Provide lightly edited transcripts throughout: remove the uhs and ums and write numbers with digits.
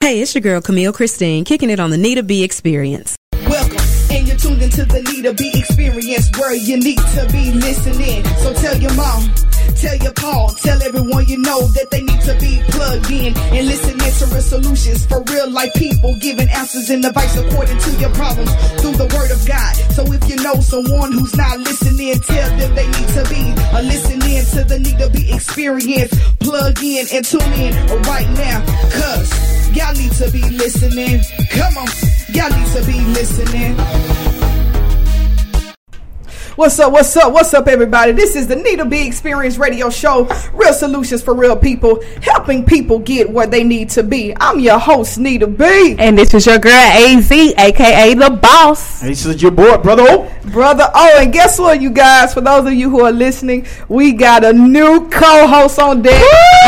Hey, it's your girl Camille Christine, kicking it on the Nita B Experience. Welcome, and you're tuned into the Nita B Experience, where you need to be listening. So tell your mom, tell your pa, tell everyone you know that they need to be plugged in and listening to real solutions for real life people, giving answers and advice according to your problems through the word of God. So if you know someone who's not listening, tell them they need to be listening to the Nita B Experience. Plug in and tune in right now, cause y'all need to be listening. Come on, y'all need to be listening. What's up, everybody? This is the Nita B Experience radio show, real solutions for real people, helping people get where they need to be. I'm your host, Nita B. And this is your girl, AZ, a.k.a. The Boss. This is your boy, Brother O. Brother O, and guess what, you guys? For those of you who are listening, we got a new co-host on deck.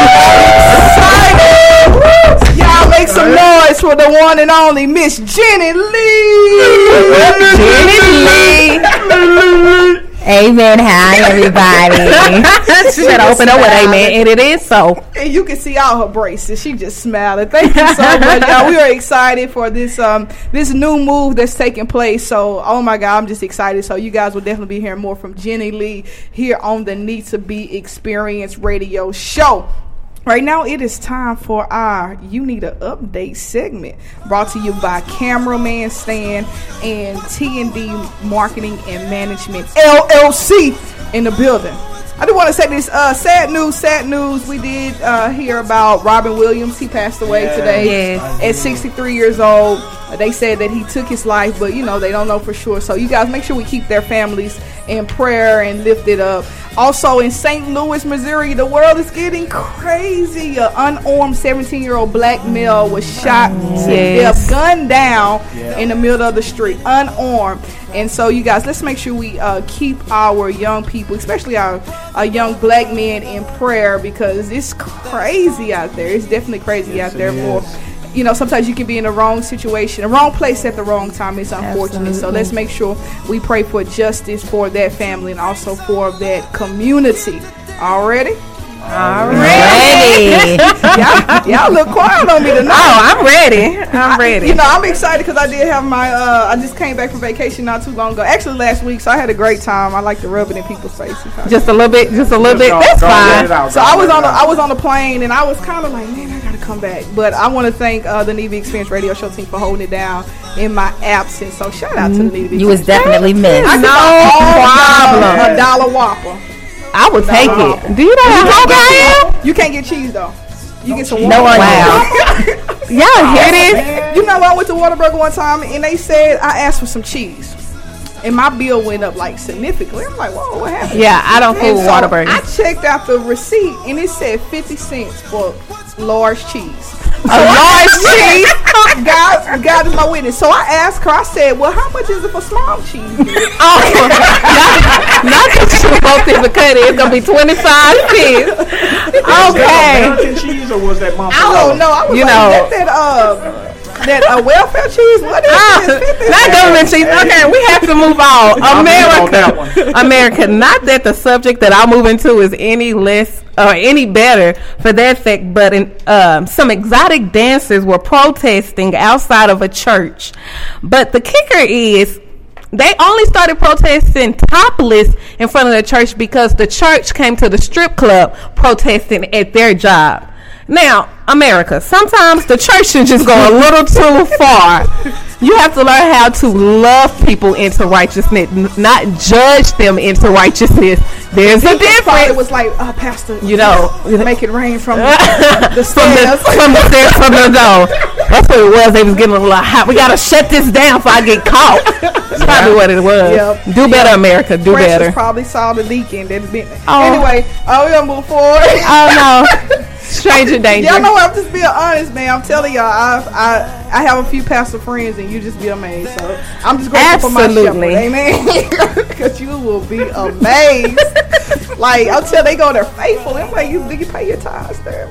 Y'all make some noise for the one and only Miss Jenny Lee. Jenny Lee. Amen. Hi, everybody. She said open up with amen, and it is so. And you can see all her braces. She just smiling. Thank you so much, y'all. We are excited for this this new move that's taking place. So, oh my God, I'm just excited. So, you guys will definitely be hearing more from Jenny Lee here on the Nita B Experience radio show. Right now, it is time for our You Need an Update segment, brought to you by Cameraman Stan and T&D Marketing and Management, LLC, in the building. I do want to say this, sad news. We did hear about Robin Williams. He passed away today at 63 years old. They said that he took his life, but, you know, they don't know for sure. So you guys make sure we keep their families in prayer and lift it up. Also in St. Louis, Missouri, the world is getting crazy. An unarmed 17-year-old black male was shot to death, gunned down in the middle of the street, unarmed. And so, you guys, let's make sure we keep our young people, especially our young black men, in prayer, because it's crazy out there. It's definitely crazy out there for... You know, sometimes you can be in the wrong situation, the wrong place at the wrong time. It's unfortunate. Absolutely. So let's make sure we pray for justice for that family and also for that community. All ready? Ready. y'all look quiet on me tonight. Oh, I'm ready. You know, I'm excited because I did have my, I just came back from vacation not too long ago. Actually, last week, so I had a great time. I like to rub it in people's faces. Just a little bit. That's fine. So I was on the plane, and I was kind of like, man, I got to come back. But I want to thank the Nita B Experience radio show team for holding it down in my absence. So shout out to the Nita B. You was definitely missed. No problem. $1 Whopper. I would take it. Do you know how hungry I am? You can't get cheese though. You get some no water. Wow. Y'all hear this? You know, I went to Whataburger one time and they said I asked for some cheese. And my bill went up like significantly. I'm like, whoa, what happened? Yeah, I don't fool with Whataburger. I checked out the receipt and it said 50 cents for large cheese. Large cheese? God is my witness. So I asked her, I said, well, how much is it for small cheese? Not that you both in the cut. It's going to be 25 cents. Okay. American cheese or was that Montreal? I don't know. I was that welfare cheese? What is this? Not government cheese. Okay, we have to move on. America. Not that the subject that I'll move into is any less or any better for that fact, but some exotic dancers were protesting outside of a church. But the kicker is, they only started protesting topless in front of the church because the church came to the strip club protesting at their job. Now, America, sometimes the church should just go a little too far. You have to learn how to love people into righteousness, not judge them into righteousness. There's a difference. It was like, Pastor, you know, make it rain from the stairs. from the stairs, from the door. That's what it was. They was getting a little hot. We gotta shut this down before I get caught. That's probably what it was. Yep. Do better, America. Do better. Probably saw the leaking. Anyway, we're gonna move forward. Oh no. Stranger danger. Y'all know I'm just being honest, man. I'm telling y'all, I have a few pastor friends, and you just be amazed. So I'm just grateful for my shepherd, amen. Because you will be amazed. Like until they go there faithful, and like you pay your tithes there.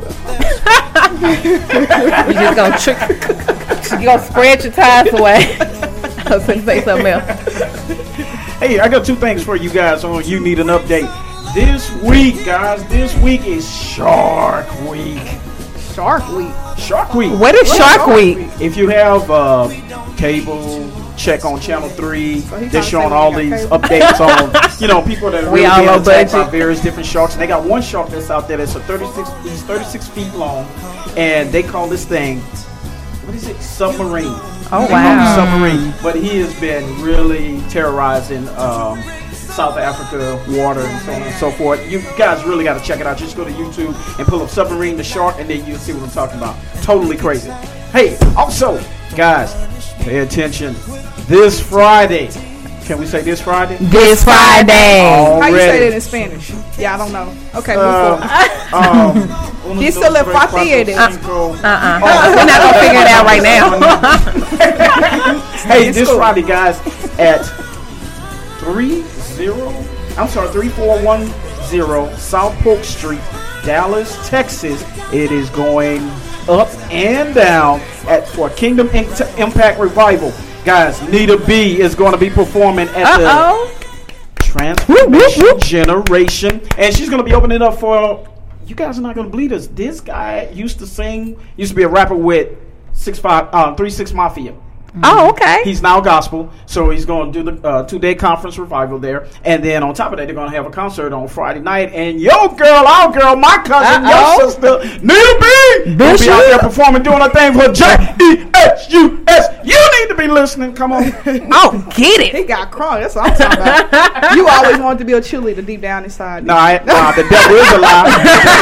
You just gonna trick. You gonna spread your tithes away. I was gonna say something else. Hey, I got two things for you guys on You Need an Update. This week, guys, is Shark Week. Shark Week. Shark Week. What is Shark Week? If you have cable, check on Channel 3. They're showing all these updates on, people that are really being attacked by various different sharks. And they got one shark that's out there that's he's 36 feet long, and they call this thing, what is it? Submarine. Oh, wow. Submarine. But he has been really terrorizing South Africa water and so on and so forth. You guys really got to check it out. Just go to YouTube and pull up Submarine the Shark, and then you'll see what I'm talking about. Totally crazy. Hey, also, guys, pay attention. This Friday. Can we say this Friday? This Friday. How you say that in Spanish? Yeah, I don't know. Okay, move forward. Dice le Friday. We're not going to figure it out right now. Hey, this Friday, guys, at 3410 South Polk Street, Dallas, Texas. It is going up and down for Kingdom Impact Revival. Guys, Nita B is going to be performing at the Transformation Generation, and she's going to be opening it up for, you guys are not going to believe this. This guy used to be a rapper with 3 6 Mafia. Oh, okay. He's now gospel, so he's going to do the 2-day conference revival there, and then on top of that, they're going to have a concert on Friday night. And our girl, my cousin, your sister, Nita B, will be out there performing, doing her thing for JESUS. You need to be listening. Come on. Oh, get it. He got crunk. That's what I'm talking about. You always wanted to be a cheerleader deep down inside. Nah, the devil is alive.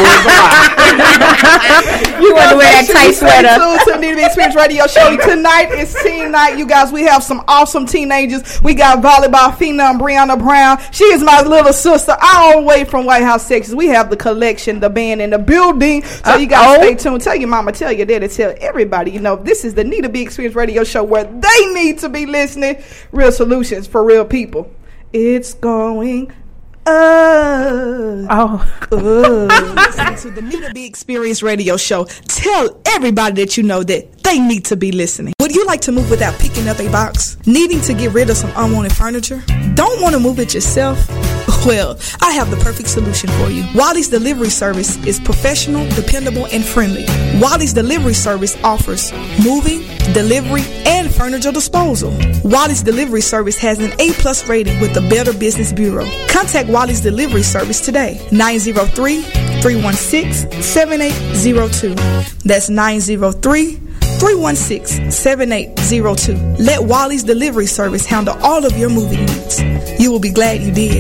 You want to wear that tight sweater. To the Nita B Experience Radio Show. Tonight is teen night, you guys. We have some awesome teenagers. We got volleyball phenom Brianna Brown. She is my little sister, all the way from White House, Texas. We have the collection, the band in the building. So you guys stay tuned. Tell your mama, tell your daddy, tell everybody. This is the Nita B Experience Radio Show where they need to be listening. Real solutions for real people. It's going Listen to the Nita B Experience Radio Show. Tell everybody that you know that they need to be listening. Would you like to move without picking up a box? Needing to get rid of some unwanted furniture? Don't want to move it yourself? Well, I have the perfect solution for you. Wally's Delivery Service is professional, dependable, and friendly. Wally's Delivery Service offers moving, delivery, and furniture disposal. Wally's Delivery Service has an A+ rating with the Better Business Bureau. Contact Wally's Delivery Service today. 903-316-7802. That's 903-316-7802. Let Wally's Delivery Service handle all of your moving needs. You will be glad you did.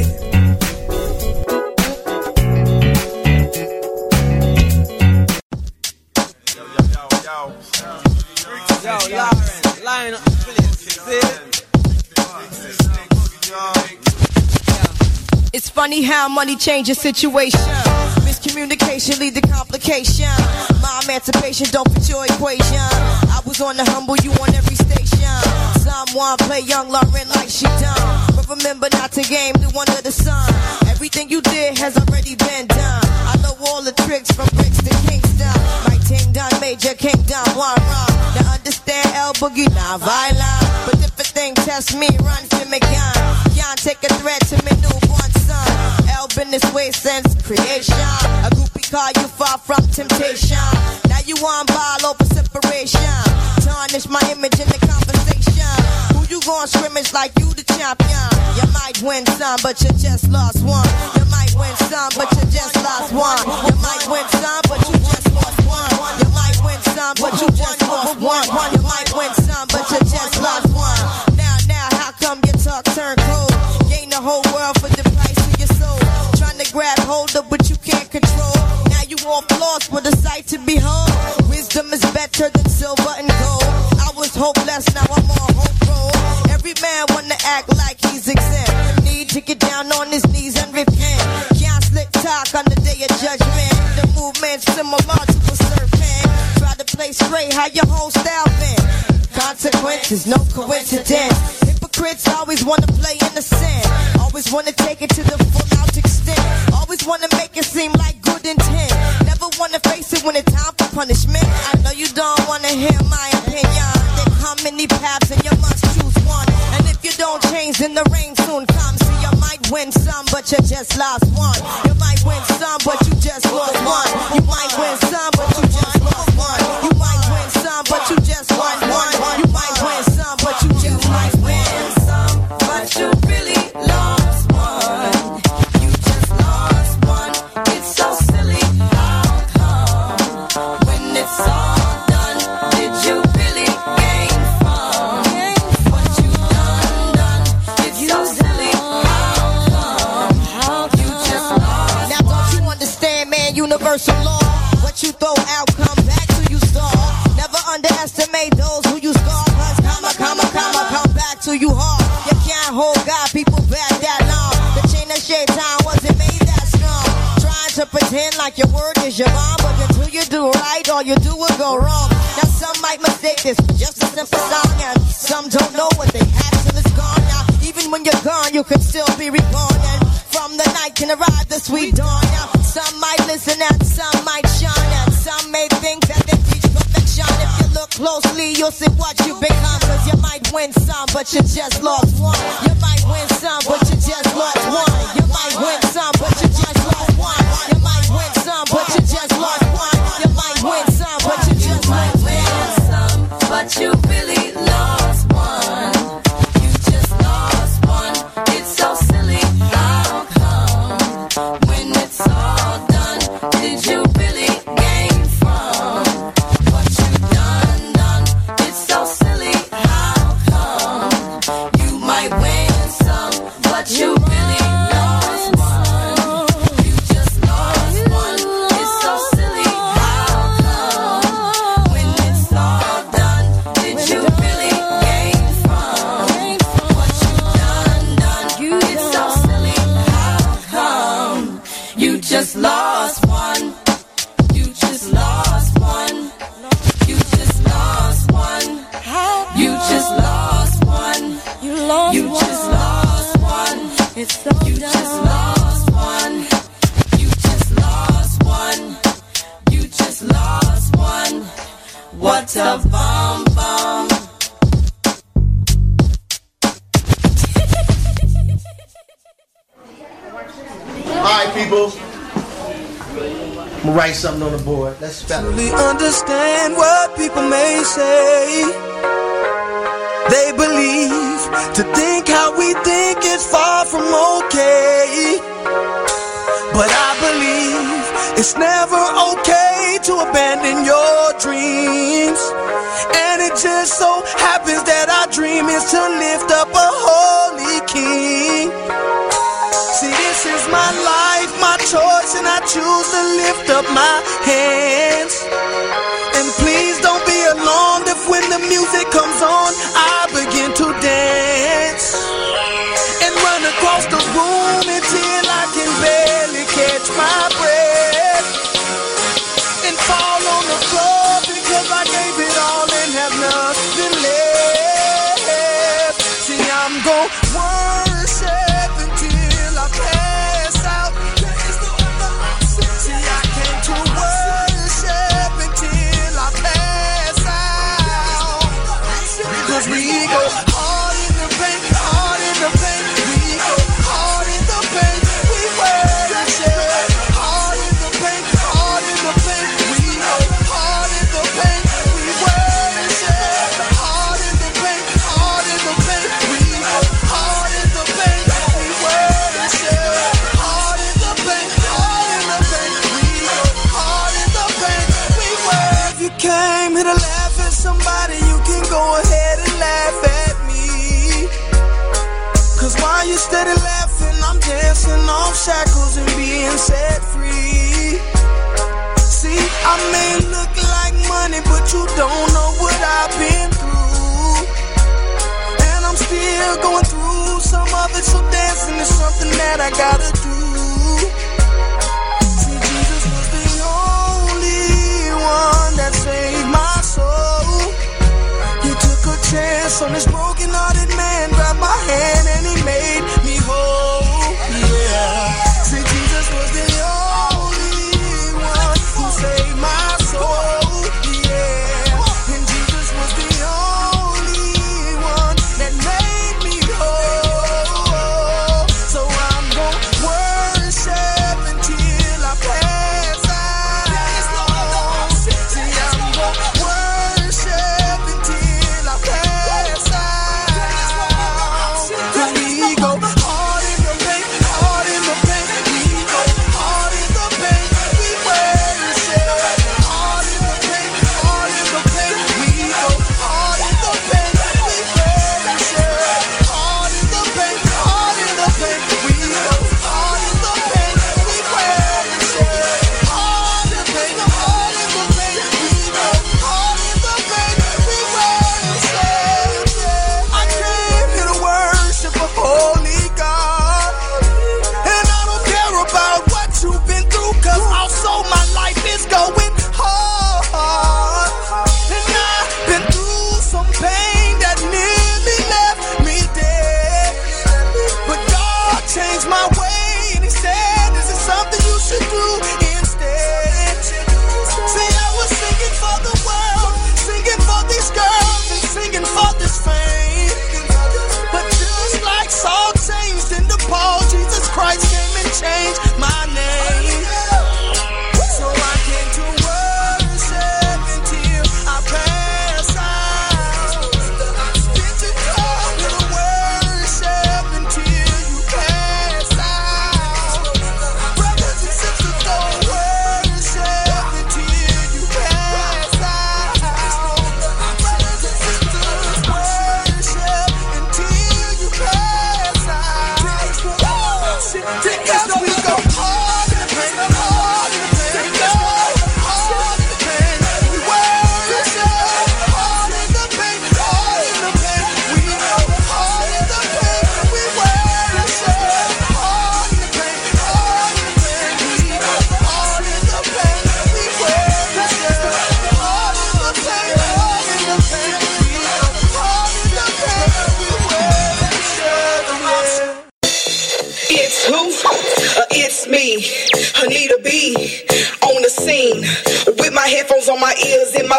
It's funny how money changes situation. Miscommunication lead to complication. My emancipation don't fit your equation. I was on the humble, you on every station. Someone play young Lauren like she done. But remember not to game the one of the sun. Everything you did has already been done. I know all the tricks from bricks to Kingston. My team done major, king done one wrong. Now understand El Boogie, not violent. But if a thing test me, run for me gun. Can't take a threat to me newborn son. El been this way since creation. A groupie call you far from temptation. Now you on ball over separation. Tarnish my image in the conversation. Who you gon' scrimmage like you the champion? You might win some, but you just lost one. You might win some, but you just lost one. You might win some, but you just lost one. You might win some, but you just lost one. You might win some, but you just lost one. Now, how come your talk turn cold? Gain the whole world for the price of your soul. Trying to grab hold of, but you can't control. Now you off lost with a sight to behold. Wisdom is better than silver and gold. I was hopeless, now I'm on hope roll. Every man wanna act like he's exempt. Need to get down on his knees and repent. Can't slick talk on the day of judgment. The movement's similar to a serpent. Try to play straight, how your whole style been. Consequences, no coincidence. Hypocrites always wanna play innocent. Always wanna take it to the full out extent. Always wanna make it seem like good intent. Never wanna face it when it's time for punishment. I know you don't wanna hear my opinion. There how many paths and you must choose one. And if you don't change, then the rain soon comes. So you might win some, but you just lost one. You might win some, but you just lost one. You might win some, but you just lost one. underestimate those who you scar. Cause come back to you hard. You can't hold God, people back that long. The chain of shaitan wasn't made that strong. Trying to pretend like your word is your bond, but until you do right, all you do will go wrong. Now some might mistake this for just a simple song, and some don't know what they have till it's gone. Now even when you're gone, you can still be reborn, and from the night can arrive the sweet dawn. Now some might listen and some might shine, and some may think that they teach perfection. If you look closely, you'll see what you become. Cause you might win some, but you just lost one. You might win some, but you just lost one. You might win some, but you just lost one. You might win some, but you just lost one. You might win some, but you just lost one. But you really lost one. You just lost one. It's so silly. How come when it's all done, did you really gain from what you done? It's so silly. How come you might win some, but you really lost one? You just lost one. It's so silly. How come when it's all done, did you really gain from what you done? It's so silly. How come you just lost one? You just lost one. You just lost one. You just lost one. You just lost one. It's so you just lost one. You just lost one. You just lost one. What a bum bum. Alright, people. I'm gonna write something on the board. Let's spell it. Truly understand what people may say. They believe to think how we think is far from okay. But I believe it's never okay to abandon your dreams. And it just so happens that our dream is to lift up a holy king. See, this is my life, my choice, and I choose to lift up my hands. And please don't be alarmed if when the music comes on, I begin to dance and run across the room until I can barely catch my breath and fall on the floor because I gave it all and have nothing left. See, I'm gon' worship until I pass out. See, I came to worship until I pass out. Cause we go hard in the paint, hard in the paint. We go hard in the paint, we worship. Hard in the paint, hard in the paint. We go hard in the paint, we worship. Hard in the paint, hard in the paint. We go hard in the paint, we worship. Hard in the paint, hard in the paint. We go hard in the paint, we worship. If you came here to laugh at somebody, you can go ahead and laugh at me. Cause while you steady laughing, I'm dancing off shackles and being set free. See, I may look like money, but you don't know what I've been through. And I'm still going through some of it, so dancing is something that I gotta do. See, Jesus was the only one that saved my soul. He took a chance on this broken-hearted man, grabbed my hand and he made me whole. Yeah. See, Jesus was the only one who saved my soul. Yeah. And Jesus was the only one that made me whole. So I'm gon' worship until I pass out. See, I'm gon' worship until I pass out.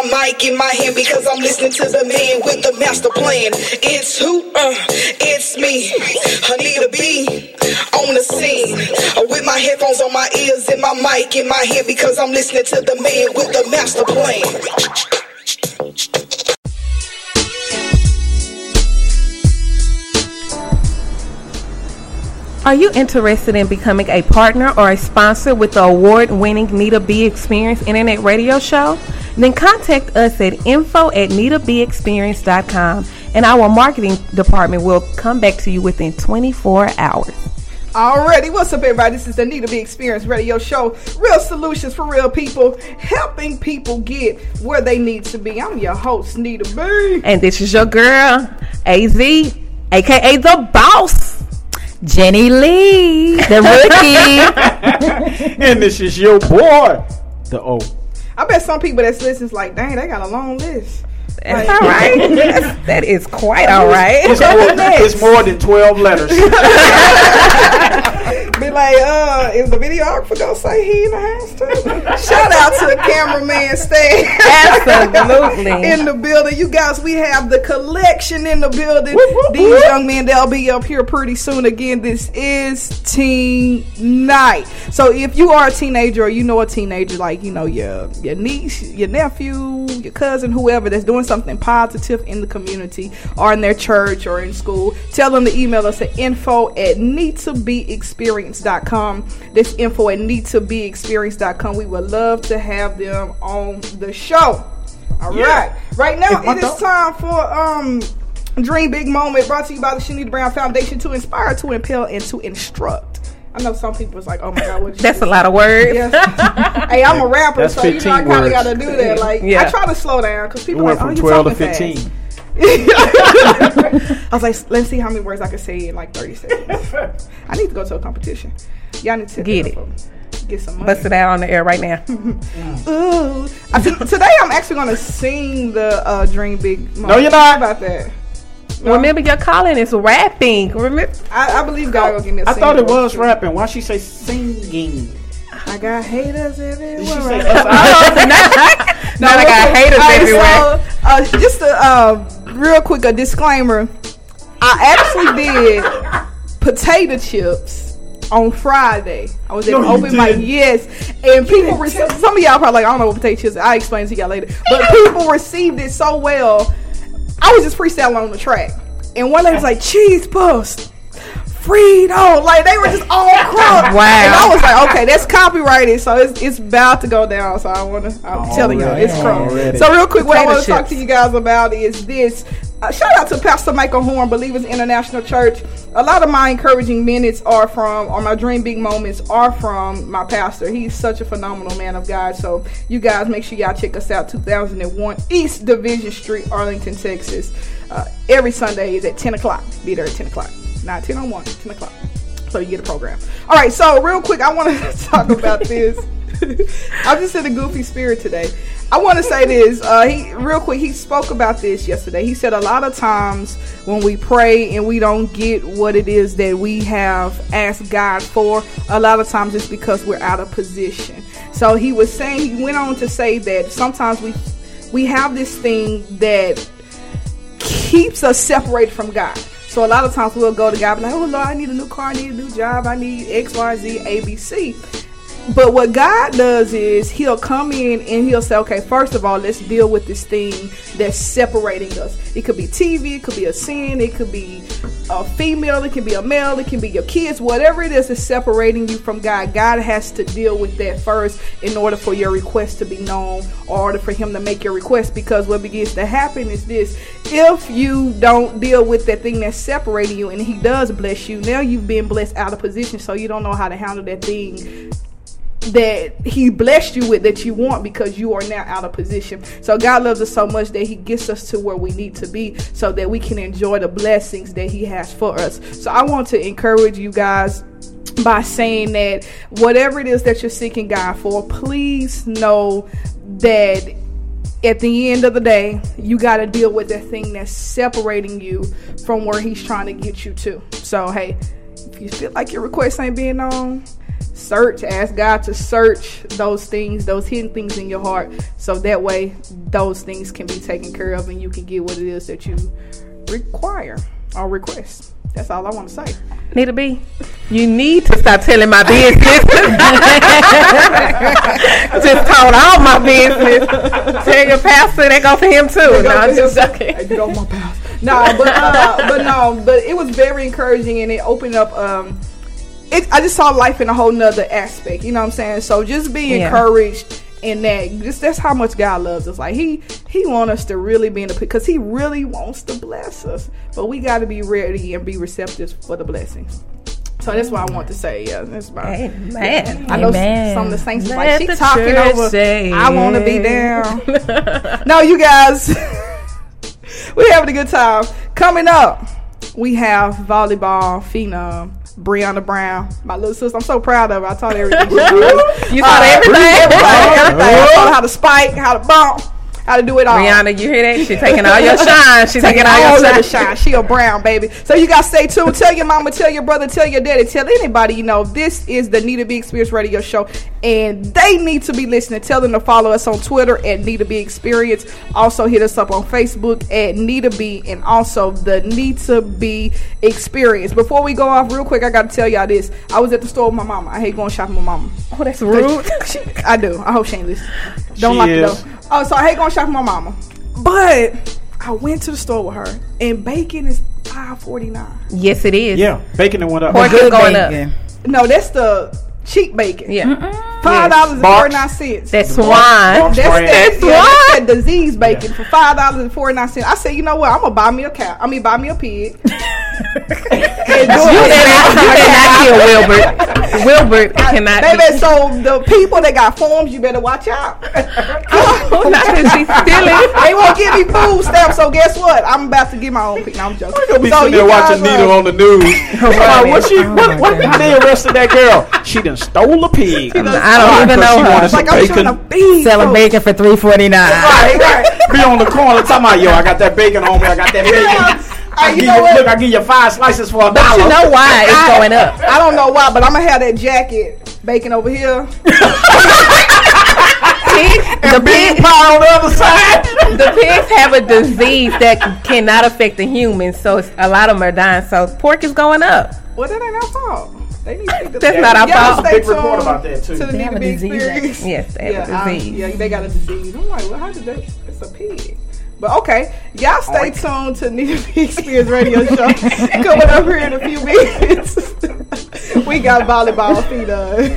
mic in my hand because I'm listening to the man with the master plan. It's who? It's me, Anita B, on the scene, with my headphones on my ears and my mic in my hand because I'm listening to the man with the master plan. Are you interested in becoming a partner or a sponsor with the award-winning Nita B Experience Internet Radio Show? Then contact us at info@nitabexperience.com and our marketing department will come back to you within 24 hours. Alrighty, what's up, everybody? This is the Nita B Experience Radio Show. Real solutions for real people, helping people get where they need to be. I'm your host, Nita B. And this is your girl, AZ, aka The Boss. Jenny Lee, the rookie. And this is your boy, the O. I bet some people that's listening is like, dang, they got a long list. That's all right. That is quite all right. It's more than 12 letters. Be like, is the videographer gonna say he in the house too? Shout out to the cameraman Stan. Absolutely. In the building. You guys, we have the collection in the building. These young men, they'll be up here pretty soon. Again, this is teen night. So if you are a teenager or you know a teenager, like, you know, your niece, your nephew, your cousin, whoever that's doing something positive in the community or in their church or in school, tell them to email us at info@needtobeexperience.com. This info@needtobeexperience.com. We would love to have them on the show. All right. Right now, it is time for Dream Big Moment, brought to you by the Shanita Brown Foundation, to inspire, to impel, and to instruct. I know some people is like, oh my God, what that's a lot of words. Yes. Hey, I'm a rapper, that's so you know I kind of got to do that. Like, yeah. I try to slow down because people went are like, from oh, 12 to you 15. fast. I was like, let's see how many words I can say in like 30 seconds. I need to go to a competition. Y'all need to get it. Get some money. Bust it out on the air right now. Ooh. Today I'm actually going to sing the Dream Big Moment. No, you're not. How about that? No? Remember, your calling is rapping. Remember? I believe God will give me a I singing thought it voice was too. rapping. Why she say singing? I got haters everywhere. Did she say Now I got haters everywhere. So, just a real quick a disclaimer. I actually did potato chips on Friday. I was at an open mic, yes, and people received. Some of y'all probably like, I don't know what potato chips. I'll explain to y'all later. But people received it so well. I was just freestyling on the track, and one lady was like, "Cheese puffs." Frito, like they were just all crunk. Wow. And I was like, okay, that's copyrighted, so it's about to go down. So I'm telling y'all, it's crunk. So real quick, what I want to talk to you guys about is this. Shout out to Pastor Michael Horn, Believers International Church. A lot of my encouraging minutes or my Dream Big Moments are from my pastor. He's such a phenomenal man of God. So you guys, make sure y'all check us out. 2001 East Division Street, Arlington, Texas. Every Sunday is at 10 o'clock. Be there at 10 o'clock. Not 10:01, 10 o'clock. So you get a program. All right, so real quick, I want to talk about this. I'm just in a goofy spirit today. I want to say this. He spoke about this yesterday. He said a lot of times when we pray and we don't get what it is that we have asked God for, a lot of times it's because we're out of position. So he went on to say that sometimes we have this thing that keeps us separated from God. So a lot of times we'll go to God and be like, oh Lord, I need a new car, I need a new job, I need X, Y, Z, A, B, C. But what God does is he'll come in and he'll say, okay, first of all, let's deal with this thing that's separating us. It could be TV, it could be a sin, it could be a female, it can be a male, it can be your kids, whatever it is that's separating you from God. God has to deal with that first in order for your request to be known, or in order for him to make your request. Because what begins to happen is this: if you don't deal with that thing that's separating you and he does bless you, now you've been blessed out of position, so you don't know how to handle that thing that he blessed you with that you want, because you are now out of position. So God loves us so much that he gets us to where we need to be so that we can enjoy the blessings that he has for us. So I want to encourage you guys by saying that whatever it is that you're seeking God for, please know that at the end of the day, you got to deal with that thing that's separating you from where he's trying to get you to. So hey, If you feel like your request ain't being known, ask God to search those things, those hidden things in your heart, so that way those things can be taken care of and you can get what it is that you require or request. That's all I want to say. Nita B, you need to stop telling my business. Just told all my business. Tell your pastor that go for him too. No, I'm just joking. Hey, get off my pastor. But it was very encouraging, and it opened up. I just saw life in a whole nother aspect. You know what I'm saying? So just be encouraged in that. Just that's how much God loves us. Like he wants us to really be in the, because he really wants to bless us. But we got to be ready and be receptive for the blessings. So that's what I want to say. Yeah, that's my. Amen. Yeah. I know some of the saints is like, she talking over. I want to be down. No, you guys, we're having a good time. Coming up, we have volleyball phenom Brianna Brown, my little sister. I'm so proud of her. I taught her everything. You taught her everything? I taught her how to spike, how to bump, how to do it all. Brianna, you hear that? She's taking all your shine. She's taking all your shine. She a Brown, baby. So you guys stay tuned. Tell your mama, tell your brother, tell your daddy, tell anybody you know. This is the Nita B Experience Radio Show, and they need to be listening. Tell them to follow us on Twitter at Nita B Experience. Also hit us up on Facebook at Nita B, and also the Nita B Experience. Before we go off real quick, I got to tell y'all this. I was at the store with my mama. I hate going shopping with my mama. Oh, that's rude. I do. I hope she ain't listening. Don't lock the door. Oh, so I hate going shopping with my mama. But I went to the store with her, and bacon is $5.49. Yes, it is. Yeah, bacon that went up. Pork is going up. No, that's the cheap bacon. Yeah. $5.49. That's swine. That's that disease bacon for $5.49. I said, you know what? I'm gonna buy me a cow. Buy me a pig. You cannot kill Wilbert. Wilbert cannot. Baby, so the people that got forms, you better watch out. Oh, not that she's stealing. They won't give me food stamps. So guess what? I'm about to get my own pig. No, I'm joking. We're gonna be sitting there watching Nita on the news. What they arrested that girl? She done stole a pig. I don't even know her. Like I'm trying to be selling bacon for $3.49. Right. Be on the corner talking about, yo, I got that bacon on me. I got that bacon. I give you 5 slices for $1. But you know why it's going up. I don't know why, but I'm gonna have that jacket bacon over here. The pig pie on the other side. The pigs have a disease that cannot affect the humans, so a lot of them are dying. So pork is going up. Well, that ain't our fault. They need to That's not our fault. Big report about that too. To the Nita B Experience. Yes, they have a disease. They got a disease. I'm like, well, how did they? It's a pig. But okay, y'all stay tuned to Nita B Experience Radio Show. Coming up here in a few minutes. We got volleyball feet on.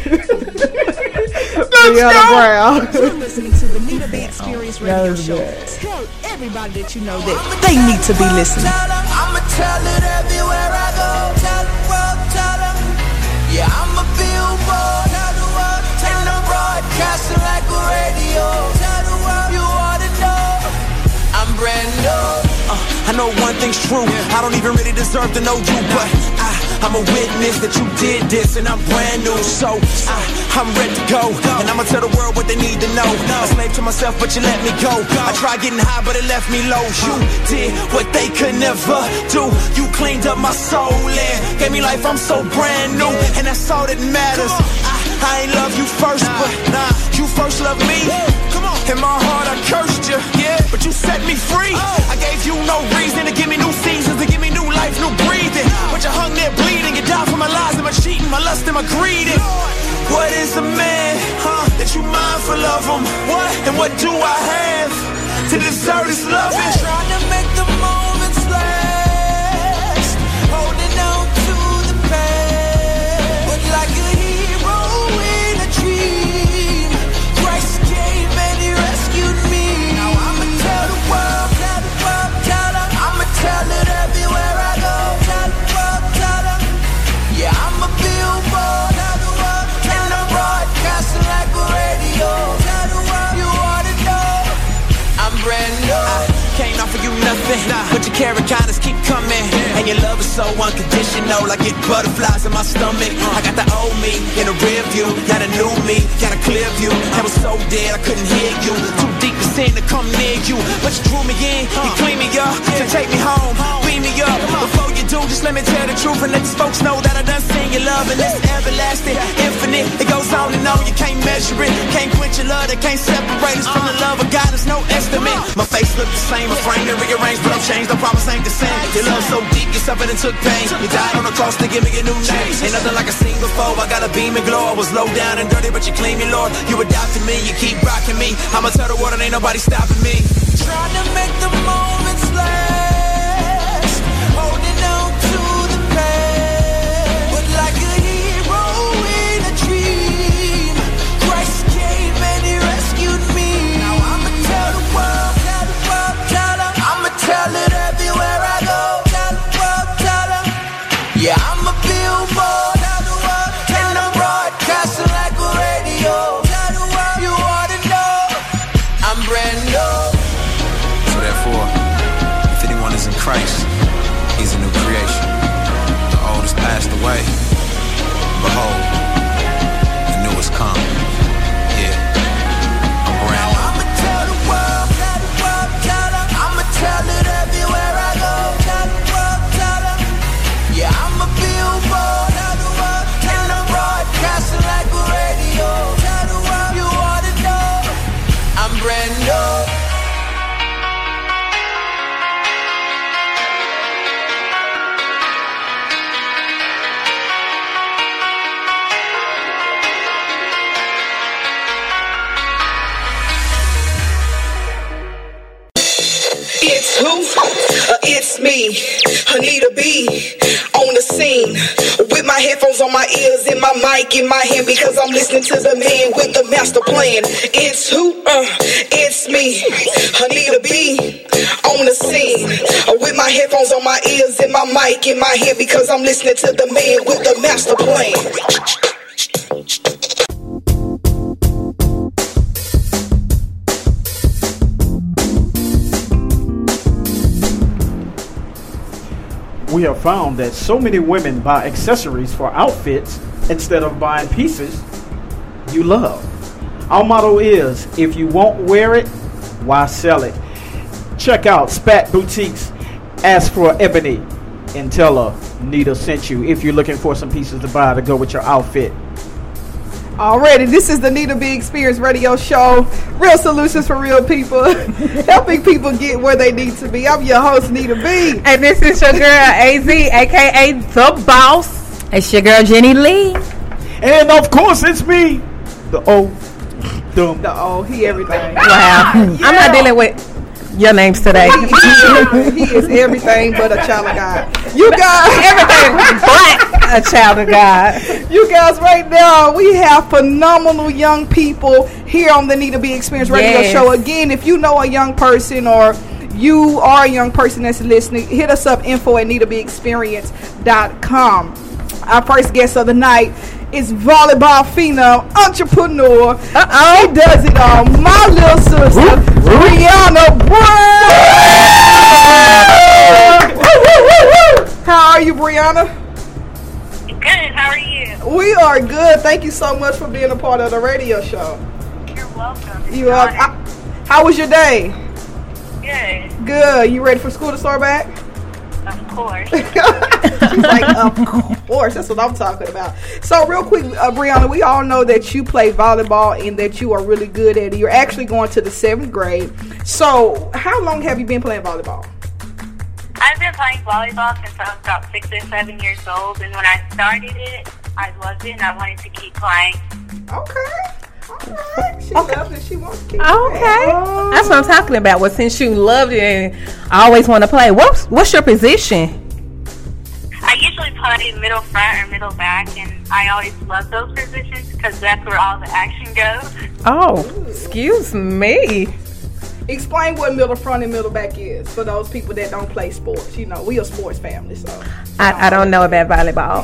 Brianna Brown. You're listening to the Nita B Experience Radio Show. Tell everybody that you know that they need to be listening. I'ma tell it everywhere I go. Tell the world, tell them. Yeah, I'm a billboard. Tell the world, and I'm broadcasting like a radio. Tell the world you ought to know. I'm brand new. I know one thing's true. I don't even really deserve to know you, but I'm a witness that you did this, and I'm brand new. So I'm ready to go, and I'ma tell the world what they need to know. A slave to myself, but you let me go. I tried getting high, but it left me low. You did what they could never do. You cleaned up my soul and gave me life. I'm so brand new, and that's all that matters. I ain't love you first, but you first loved me. In my heart I cursed you, but you set me free. I gave you no reason to give me new seasons, to give me new life, new breathing. But you hung there bleeding, you died for my lies and my cheating, my lust and my greed. What is a man, that you mindful of him? What? And what do I have to deserve this loving? Trying to make the moments last, holding on to the past. But like a hero in a dream, Christ came and he rescued me. Now I'ma tell the world, tell them. I'ma tell it everywhere I go. Tell the world, tell them. Yeah, I'm a billboard. Tell the world, and I'm broadcasting like a radio. Tell the world you ought to know. I'm brand new. I can't offer you nothing, but your carrot kindness keep coming. And your love is so unconditional, I get butterflies in my stomach. I got the old me in the rear view, got a new me, got a clear view. I was so dead I couldn't hear you, too deep to sin to come near you. But you drew me in, you clean me up, to take me home, beam me up. Before you do, just let let me tell the truth and let these folks know that I done seen your love, and it's everlasting, infinite. It goes on and on, you can't measure it. Can't quench your love, that can't separate us from the love of God. There's no estimate. My face look the same, my frame and rearranged, but I'm changed. I promise ain't the same. Your love so deep, you suffered and took pain. You died on the cross to give me a new name. Ain't nothing like I seen before. I got a beam and glow. I was low down and dirty, but you clean me, Lord. You adopted me, you keep rocking me. I'ma tell the world and ain't nobody stopping me. Trying to make the moments last, holding on to the past, but like a hero in a dream, Christ came and he rescued me. Now I'ma tell the world, I'ma tell it everywhere I go. Tell the world, yeah, I'm a billboard, and I'm broadcasting like a radio. Tell the world you ought to know, I'm brand new. So therefore, if anyone is in Christ, he's a new creation. The old has passed away. Behold, the new has come. Yeah, I'm brand new. I'ma tell the world, I'ma tell it everywhere I go. Tell the world, yeah, I'm a billboard, and I'm broadcasting like a radio. Tell the world you ought to know, I'm brand new. It's who? It's me, Anita B, on the scene, with my headphones on my ears and my mic in my hand, because I'm listening to the man with the master plan. It's who? It's me, Anita B, on the scene, with my headphones on my ears and my mic in my hand, because I'm listening to the man with the master plan. We have found that so many women buy accessories for outfits instead of buying pieces you love. Our motto is, if you won't wear it, why sell it? Check out Spat Boutiques. Ask for Ebony and tell her Nita sent you if you're looking for some pieces to buy to go with your outfit. Already, this is the Nita B Experience Radio Show. Real solutions for real people, helping people get where they need to be. I'm your host, Nita B. And this is your girl, AZ, a.k.a. The Boss. It's your girl, Jenny Lee. And of course, it's me, the he everything. Wow. Yeah. I'm not dealing with your names today. He is everything but a child of God. You guys, everything but a child of God. You guys, right now, we have phenomenal young people here on the Nita B Experience Radio Show. Again, if you know a young person or you are a young person that's listening, hit us up, info@nitabeexperience.com. Our first guest of the night is volleyball phenom entrepreneur. She does it all. My little sister, Brianna Brown. How are you, Brianna? Good. How are you? We are good. Thank you so much for being a part of the radio show. You're welcome. You are. How was your day? Good. Good. You ready for school to start back? Of course. She's like, of course. That's what I'm talking about. So real quick, Brianna, we all know that you play volleyball and that you are really good at it. You're actually going to the 7th grade. So how long have you been playing volleyball? I've been playing volleyball since I was about 6 or 7 years old. And when I started it, I loved it and I wanted to keep playing. Okay. Alright. She loves it. She wants to keep Okay. That's what I'm talking about. Well, since you loved it and I always want to play, what's your position? I usually play middle front or middle back, and I always love those positions because that's where all the action goes. Oh, excuse me. Explain what middle front and middle back is for those people that don't play sports. You know, we a sports family, so. I don't know about volleyball.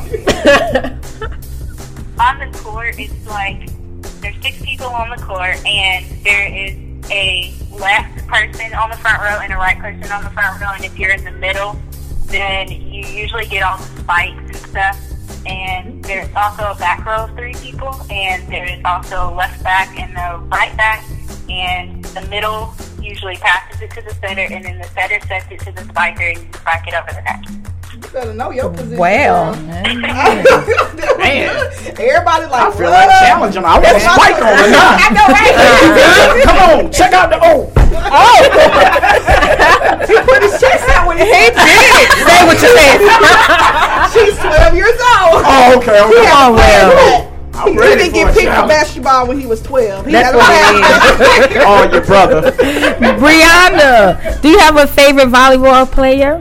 On the court, it's like there's 6 people on the court, and there is a left person on the front row and a right person on the front row. And if you're in the middle, then you usually get all the spikes and stuff. And there's also a back row of 3 people, and there is also a left back and a right back. And the middle usually passes it to the setter, and then the setter sets it to the spiker, and you spike it over the net. better know your position. Well. Man, Everybody like, I feel like challenging. I want to spike on her now. I know, right? Come on, check out the O. He put his chest out when he did. Say what you said. She's 12 years old. Oh, okay. Oh, well. He didn't get picked for basketball when he was 12. That's what it is. Oh, your brother. Brianna, do you have a favorite volleyball player?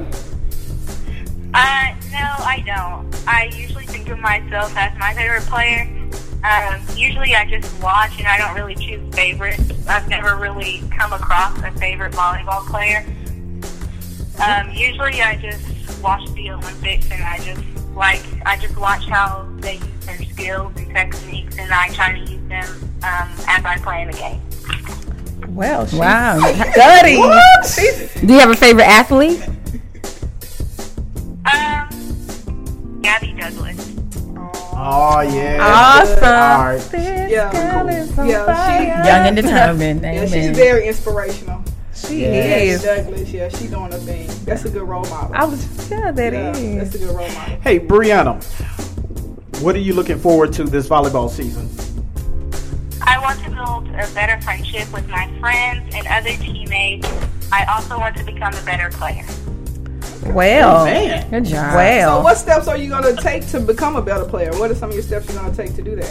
No, I don't. I usually think of myself as my favorite player. Usually I just watch and I don't really choose favorites. I've never really come across a favorite volleyball player. Usually I just watch the Olympics and I just watch how they use their skills and techniques and I try to use them as I play in the game. Well, wow. Study. Do you have a favorite athlete? Gabby Douglas. Oh, yeah. Awesome. All right. Young and determined. Yeah, she's very inspirational. She is. Douglas, yeah, she's doing her thing. That's a good role model. That's a good role model. Hey, Brianna, what are you looking forward to this volleyball season? I want to build a better friendship with my friends and other teammates. I also want to become a better player. Well, man. Good job. So Well, what steps are you going to take to become a better player? What are some of your steps you're going to take to do that?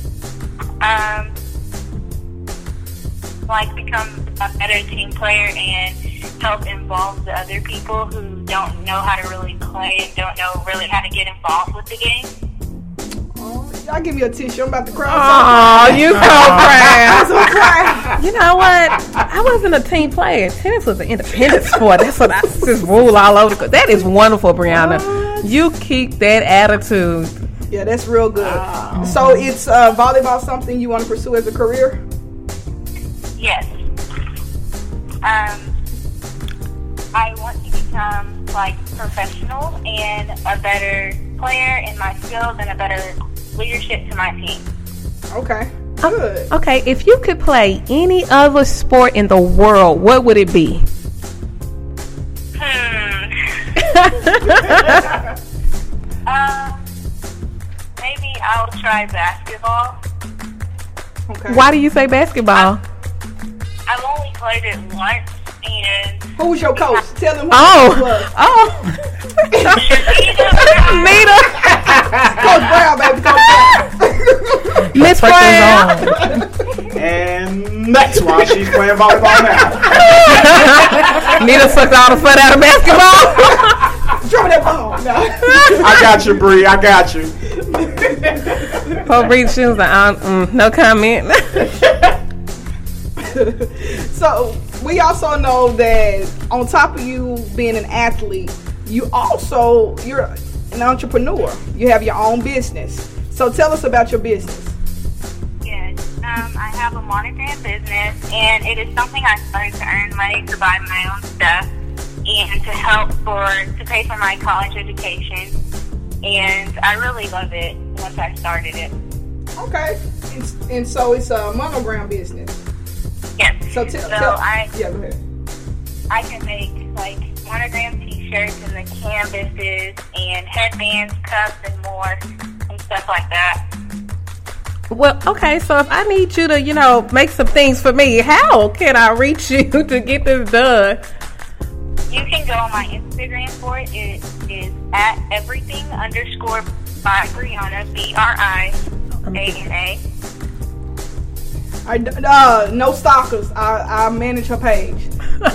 Like become a better team player and help involve the other people who don't know how to really play and don't know really how to get involved with the game. Y'all give me a tissue. I'm about to cry. oh, you so proud. I'm cry. You know what? I wasn't a team player. Tennis was an independent sport. That's what I just rule all over. That is wonderful, Brianna. You keep that attitude. Yeah, that's real good. So it's volleyball something you want to pursue as a career? Yes. I want to become like professional and a better player in my skills and a better leadership to my team. Okay. Good. Okay, if you could play any other sport in the world, what would it be? Maybe I'll try basketball. Okay. Why do you say basketball? I've only played it once, and who was your coach? Tell them who Oh, was. oh, Coach Brown, baby. Coach Brown. Miss Brown. And that's why she's playing volleyball now. Nita sucked all the fun out of basketball. Throw that ball. No. I got you, Bree. I got you. Paul Breed, she was like, no comment. So we also know that on top of you being an athlete, you're an entrepreneur. You have your own business. So tell us about your business. yes, I have a monogram business, and it is something I started to earn money to buy my own stuff and to pay for my college education. And I really love it once I started it. Okay. And so it's a monogram business. Yes. So tell go ahead. I can make like monogram t-shirts and the canvases and headbands, cups, and more, and stuff like that. Well, okay, so if I need you to, make some things for me, how can I reach you to get this done? You can go on my Instagram for it. It is at everything_by Brianna, BRIANA. No stalkers. I manage her page.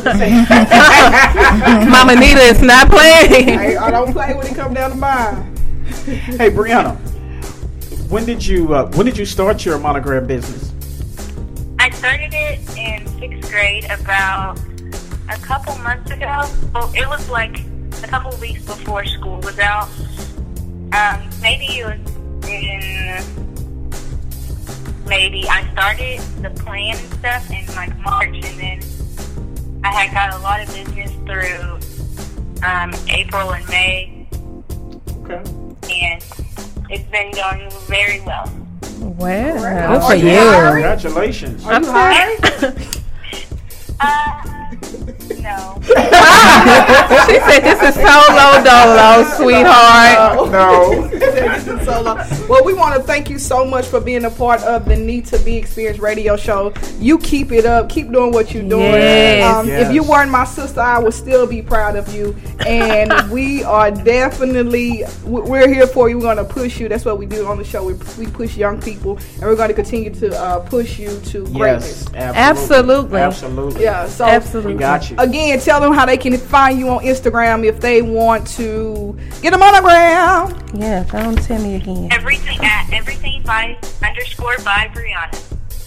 Mama Nita is not playing. I don't play when it comes down to mine. Hey, Brianna, when did you start your monogram business? I started it in 6th grade about a couple months ago. Well, it was like a couple weeks before school was out. Maybe it was maybe I started the plan and stuff in like March, and then I had got a lot of business through April and May. Okay. And it's been going very well. Well, good for you you. Congratulations. Are you hiring? No. She said this is solo dolo, sweetheart. No. This is so long. Well, we want to thank you so much for being a part of the Need to Be Experience radio show. You keep it up. Keep doing what you're doing. Yes. If you weren't my sister, I would still be proud of you. And we are definitely, we're here for you. We're going to push you. That's what we do on the show. We push young people, and we're going to continue to push you to greatness. Yes, Absolutely. Absolutely. Yeah, so Absolutely. We got you. again, tell them how they can find you on Instagram if they want to get a monogram. Yeah, don't tell me again. Everything by Brianna.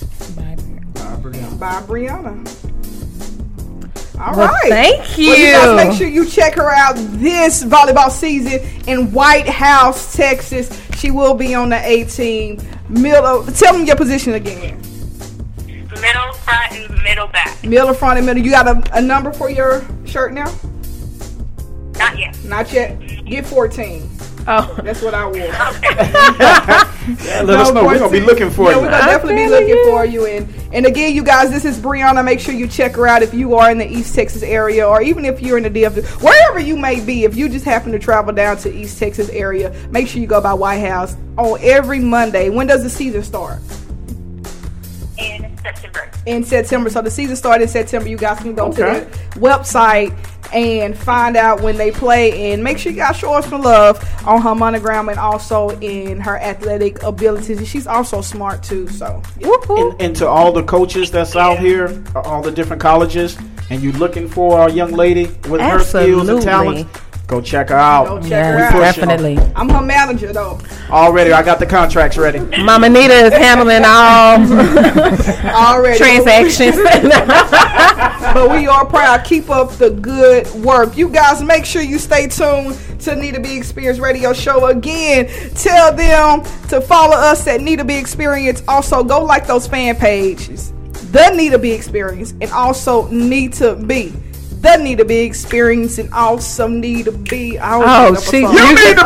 By Brianna. All Well, right. thank you. Well, you guys make sure you check her out this volleyball season in White House, Texas. She will be on the 18. Tell them your position again. Middle, front, and middle back. Middle, front, and middle. You got a number for your shirt now? Not yet. Not yet. Get 14. Oh, That's what I wore. Yeah, let us know. We're going to be looking for Yeah, you. we're going to definitely be looking for you. And again, you guys, this is Brianna. Make sure you check her out if you are in the East Texas area, or even if you're in the DFW, wherever you may be. If you just happen to travel down to East Texas area, make sure you go by White House on every Monday. When does the season start? In September. In September. So the season started in September. You guys can go to Okay. the website and find out when they play, and make sure you guys show us some love on her monogram and also in her athletic abilities. And she's also smart too. So And to all the coaches that's out here, all the different colleges, and you looking for a young lady with her skills and Absolutely. talents, go check her out. Go check yes, her out. definitely. I'm her manager though. Already, I got the contracts ready. Mama Nita is handling all Already. transactions. But we are proud. Keep up the good work. You guys make sure you stay tuned to Need to Be Experience radio show. Again, tell them to follow us at Need to Be Experience. Also, go like those fan pages. The Need to Be Experience, and also Need to Be. The Need to Be Experience, and also Need to Be. Oh, she. You need to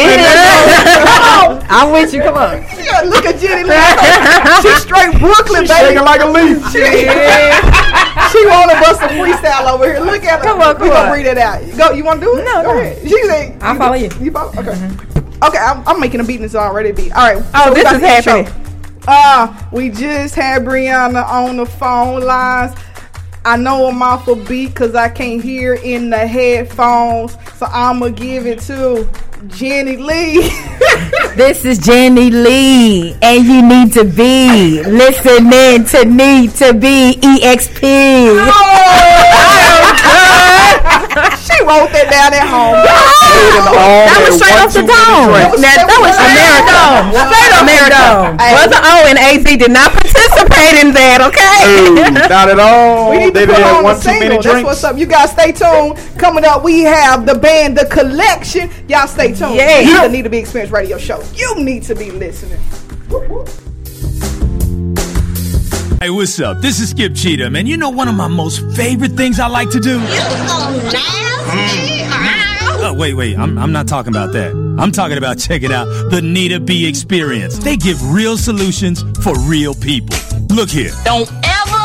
be I'm with you. Come on. Yeah, look at Jenny Lee. She's straight Brooklyn, baby. Shaking like a leaf. She want to bust a freestyle over here. Look at her. Come on, We gonna read it out. Go. You want to do it? No, Go no. ahead. She's like, I'll follow you. You follow? Okay. Okay. I'm making a beat. And it's already beat. All right. Oh, so we this about is to get the happening. show. We just had Brianna on the phone lines. I know I'm off a beat because I can't hear in the headphones. So I'm going to give it to Jenny Lee. This is Jenny Lee, and you need to be listening to Need to Be EXP. She wrote that down at home. That was straight off the dome. That was America. Straight America. Brother O and AZ did not participate in that, okay? Not at all. We need They to put didn't on want the too many single. That's drinks. what's up. You guys stay tuned. Coming up, we have the band, The Collection. Y'all stay tuned. Yeah. It's the Need to Be Experience radio show. You need to be listening. Hey, what's up? This is Skip Cheatham, and you know one of my most favorite things I like to do? Oh, wait. I'm not talking about that. I'm talking about checking out the Need to Be Experience. They give real solutions for real people. Look here. Don't ever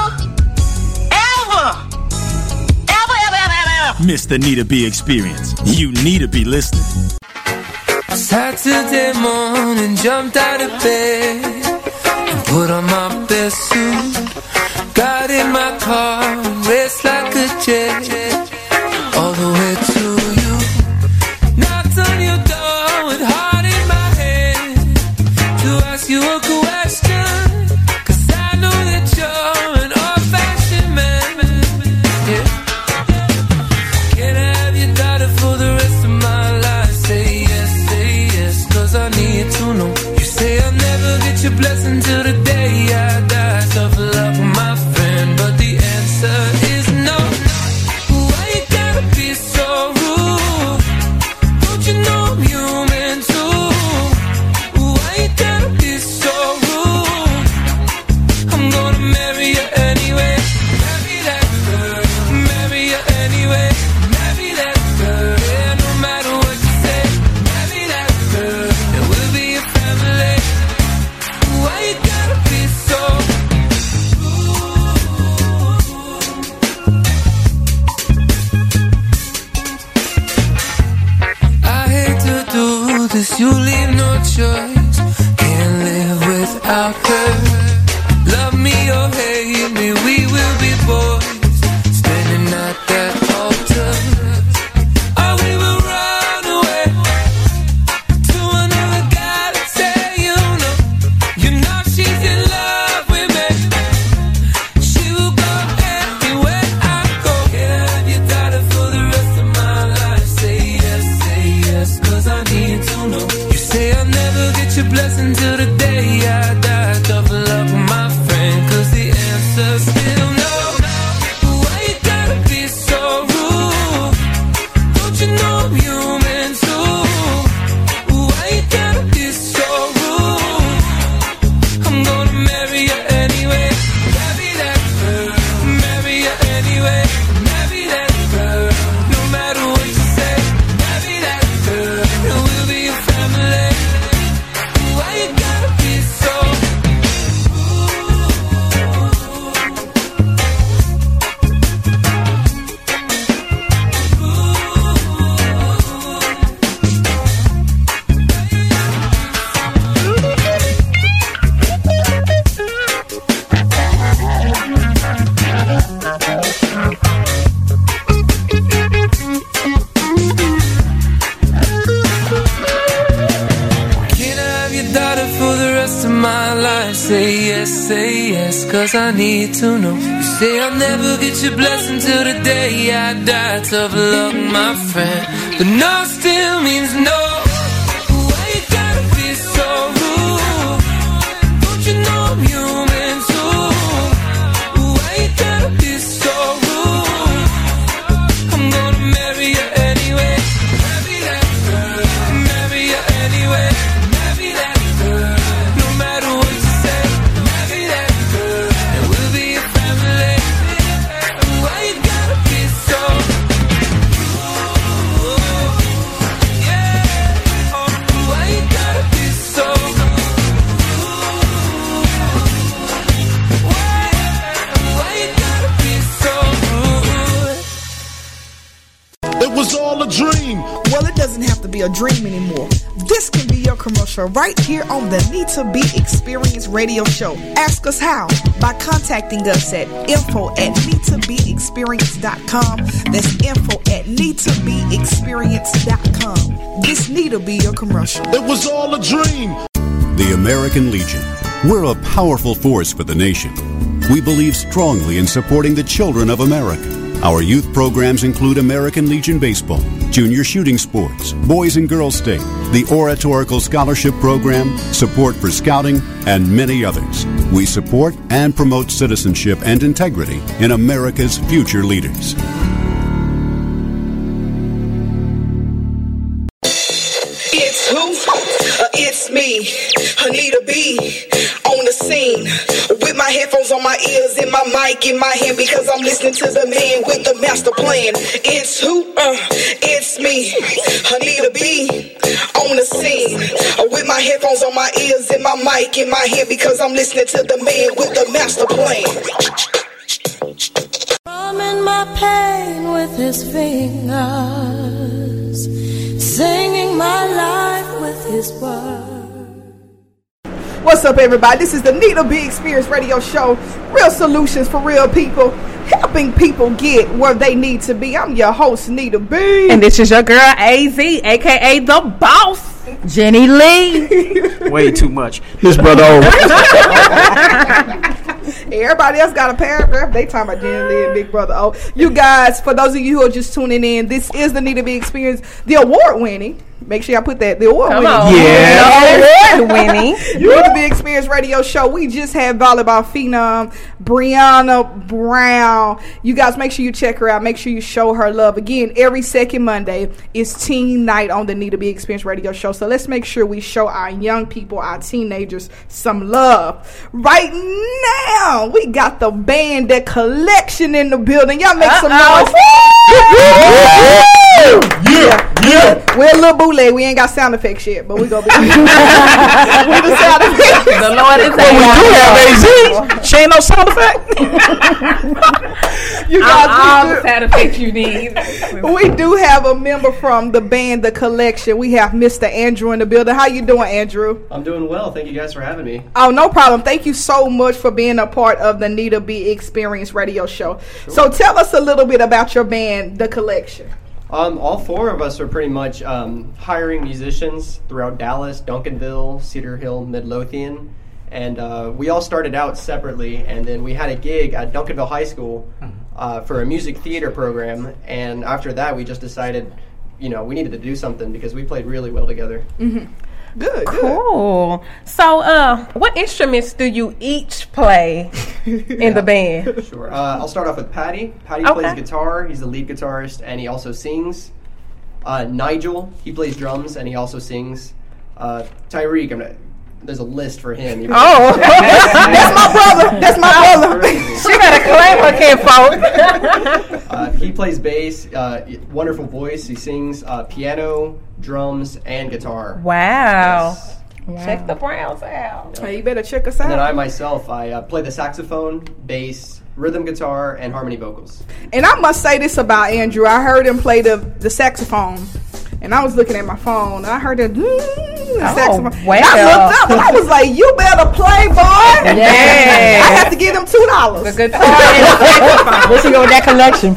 Miss the Need to Be Experience. You need to be listening. Saturday morning, jumped out of bed and put on my best suit. Got in my car and raced like a jet all the way to you. Knocked on your door with heart in my head to ask you a question, 'cause I know that you're an old-fashioned man. Yeah. Can I have your daughter for the rest of my life? Say yes, 'cause I need to know. You say I'll never get your blessing till the day I die. Tough luck, my friend, but the answer is no. Why 'cause you leave no choice. Can't live without her. Love me or hate me, we will be boys. Standing at that altar. Or we will run away to another galaxy, you know. You know she's in love with me. She will go everywhere I go. Can I have your daughter for the rest of my life? Say yes, 'cause I need to know. You say I'll never get your blessing till the day I die. Tough luck, my friend, 'cause the answer's still no. Why you gotta be so rude? Don't you know I'm human too? Why you gotta be so rude? I'm gonna marry you anyway. Marry that girl. Marry you anyway. Marry that girl. No matter what you say. Marry that girl. And we'll be a family. Why you gotta be so Can I have your daughter for the rest of my life? Say yes, 'cause I need to know. You say I'll never get your blessing till the day I die. Tough luck, my friend, but no still means no. Why you gotta be so rude? Don't you know I'm human too? Why you gotta be so rude? I'm gonna marry you anyway. Marry that girl. Marry you anyway. Marry that girl. No matter what you say. Marry that girl. And we'll be a family. Why you gotta be so yeah. Oh, why you gotta be so why you gotta be so rude? It was all a dream. Well, it doesn't have to be a dream anymore. This can be your commercial right here on the Need to Be Experience radio show. Ask us how by contacting us at info@needtobeexperience.com. That's info@needtobeexperience.com. This need to be your commercial. It was all a dream. The American Legion. We're a powerful force for the nation. We believe strongly in supporting the children of America. Our youth programs include American Legion Baseball, Junior Shooting Sports, Boys and Girls State, the Oratorical Scholarship Program, support for scouting, and many others. We support and promote citizenship and integrity in America's future leaders. It's who? It's me, Anita B, on the scene, with my headphones on my ears and my mic in my hand, because I'm listening to the man with the master plan. It's who? It's me, Anita B, on the scene, with my headphones on my ears and my mic in my hand, because I'm listening to the man with the master plan. Drumming my pain with his fingers, singing my life with his words. What's up, everybody? This is the Need to Be Experience radio show. Real solutions for real people, helping people get where they need to be. I'm your host, Nita B. And this is your girl, AZ, a.k.a. The Boss, Jenny Lee. Way too much. This brother O. Everybody else got a paragraph. They talking about Jenny Lee and Big Brother O. You guys, for those of you who are just tuning in, this is the Need to Be Experience, the award-winning. Make sure y'all put that. The award-winning. Award-winning. Need to Be Experience radio show. We just had volleyball phenom Brianna Brown. You guys, make sure you check her out. Make sure you show her love. Again, every second Monday is teen night on the Need to Be Experience radio show. So let's make sure we show our young people, our teenagers, some love. Right now, we got the band, that collection in the building. Y'all make some noise. Yeah. We're a little bootleg. We ain't got sound effects yet, but we gonna be. We the sound effects. The Lord is Well, we do have AZ. She ain't no sound effect. You guys, all the sound effects you need. we do have a member from the band The Collection. We have Mr. Andrew in the building. How you doing, Andrew? I'm doing well. Thank you guys for having me. Oh, no problem. Thank you so much for being a part of the Nita B Experience radio show. Sure. So tell us a little bit about your band, The Collection. All four of us are pretty much hiring musicians throughout Dallas, Duncanville, Cedar Hill, Midlothian. And we all started out separately, and then we had a gig at Duncanville High School for a music theater program. And after that, we just decided, we needed to do something because we played really well together. Mm-hmm. Good. Cool. So, what instruments do you each play in the band? Sure. I'll start off with Patty. Patty plays guitar. He's the lead guitarist, and he also sings. Nigel, he plays drums, and he also sings. Tyreek, there's a list for him. Oh, that's my brother. That's my brother. She better claim her kinfolk. He plays bass. Wonderful voice. He sings piano, drums, and guitar. Wow. Yes. Check the Browns out. Hey, you better check us out. And then I myself, I play the saxophone, bass, rhythm guitar, and harmony vocals. And I must say this about Andrew. I heard him play the saxophone. And I was looking at my phone, and I heard the saxophone. Wow. And I looked up, and I was like, "You better play, boy!" Yeah. I had to give him $2. The guitar and the saxophone. Let's go with that collection.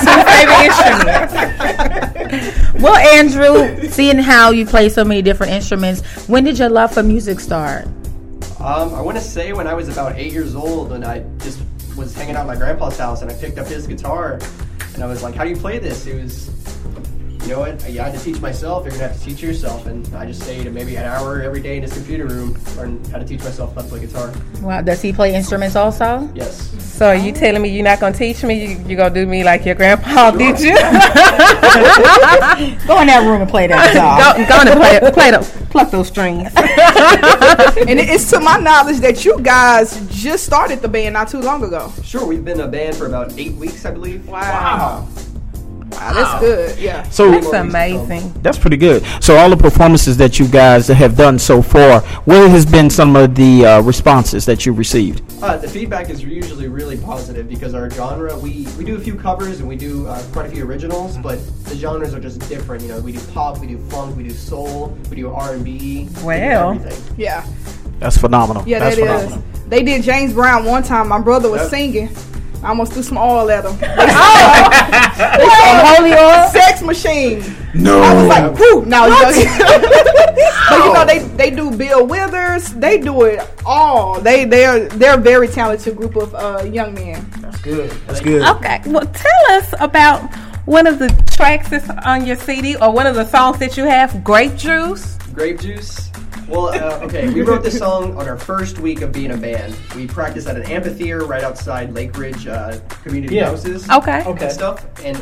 My two favorite instruments. Well, Andrew, seeing how you play so many different instruments, when did your love for music start? I want to say when I was about 8 years old, and I just was hanging out at my grandpa's house, and I picked up his guitar, and I was like, "How do you play this?" It was, you know what? I had to teach myself. You're gonna have to teach yourself, and I just stayed maybe an hour every day in his computer room, learn how to teach myself how to play guitar. Wow, does he play instruments also? Yes. So are you telling me you're not going to teach me? You're going to do me like your grandpa did you? Go in that room and play that guitar. Pluck those strings. And it's to my knowledge that you guys just started the band not too long ago. Sure, we've been a band for about 8 weeks, I believe. Wow, that's good. Yeah. So That's amazing. that's pretty good. So all the performances that you guys have done so far, what has been some of the responses that you received? The feedback is usually really positive because our genre, we do a few covers and we do quite a few originals, but the genres are just different. We do pop, we do funk, we do soul, we do R&B. Well. We do everything. Yeah. That's phenomenal. Yeah, that's that phenomenal. is. They did James Brown one time. My brother was singing. I almost threw some oil at him. Holy oil? Sex machine. No. I was like, whoo. No, but they do Bill Withers. They do it all. They're a very talented group of young men. That's good. That's good. Okay. Well, tell us about one of the tracks that's on your CD or one of the songs that you have, Grape Juice. Grape Juice. Well, okay, we wrote this song on our first week of being a band. We practiced at an amphitheater right outside Lake Ridge community houses. Okay. And stuff. And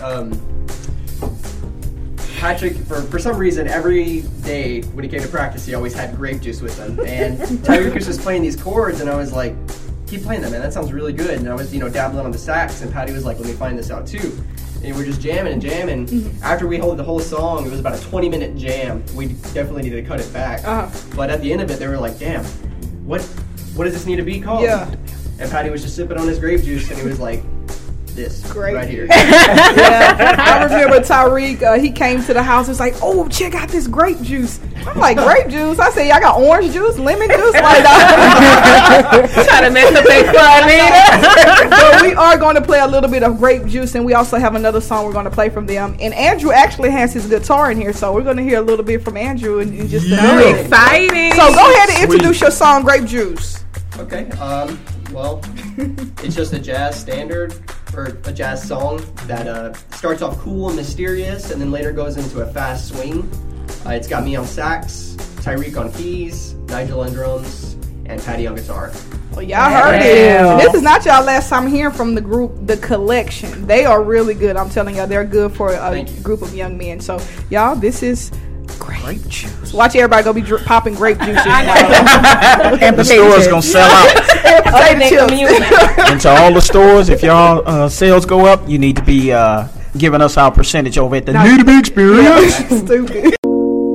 Patrick, for some reason, every day when he came to practice, he always had grape juice with him. And Tyreek was just playing these chords, and I was like, keep playing them, man. That sounds really good. And I was, dabbling on the sax, and Patty was like, let me find this out too. And we're just jamming and jamming. Mm-hmm. After we held the whole song, it was about a 20-minute jam. We definitely needed to cut it back. But at the end of it, they were like, damn, what does this need to be called? Yeah. And Patty was just sipping on his grape juice, and he was like, this right here. Yeah. I remember Tyreek, he came to the house, was like, oh, check out this grape juice. I'm like, grape juice? I said, y'all got orange juice, lemon juice? Like, Trying to mess up their fun, But we are going to play a little bit of grape juice, and we also have another song we're going to play from them. And Andrew actually has his guitar in here, so we're going to hear a little bit from Andrew in just a minute. Exciting. So go ahead and introduce your song, Grape Juice. Okay. Well, it's just a jazz standard or a jazz song that starts off cool and mysterious, and then later goes into a fast swing. It's got me on sax, Tyreek on keys, Nigel on drums, and Patty on guitar. Well, y'all heard it. This is not y'all last time hearing from the group, The Collection. They are really good. I'm telling y'all, they're good for a group of young men. So, y'all, this is grape juice. Watch everybody go be popping grape juice. And the store's going to sell out. Into all the stores, if y'all sales go up, you need to be giving us our percentage over at the Nita B Experience. Stupid.